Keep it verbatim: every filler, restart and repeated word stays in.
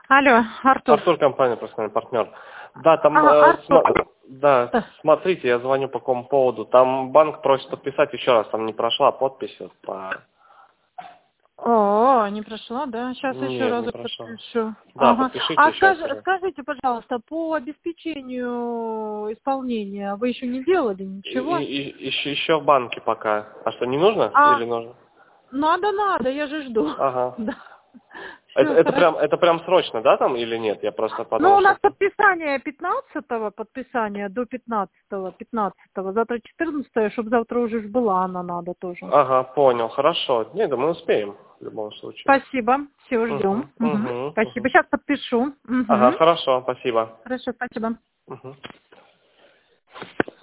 Алло, Артур. Артур, компания «Профессиональный партнер». Да, там, Ага, э, Артур. сма- да, Да. смотрите, я звоню по какому поводу. Там банк просит подписать еще раз, там не прошла подпись. Вот, по... О, не прошла, да? Сейчас еще Нет, раз не прошла. подпишу. Да, Ага. подпишите А еще раз, скажи, пожалуйста. скажите, пожалуйста, по обеспечению исполнения вы еще не делали И, ничего? и- и- еще, еще в банке пока. А что, не нужно А, или нужно? надо, надо, я же жду. Ага. Да. Это, Все, это хорошо. прям, это прям срочно, да, там или нет? Я просто Ну, подумал, у нас что... подписание пятнадцатого, подписание до пятнадцатого, пятнадцатого, завтра четырнадцатое, чтобы завтра уже ж была она надо тоже. Ага, понял, хорошо. Нет, да мы успеем в любом случае. Спасибо, все, ждем. Угу, Мгм. угу, Спасибо, угу. сейчас подпишу. Ага, Мгм. хорошо, спасибо. Хорошо, спасибо. Угу.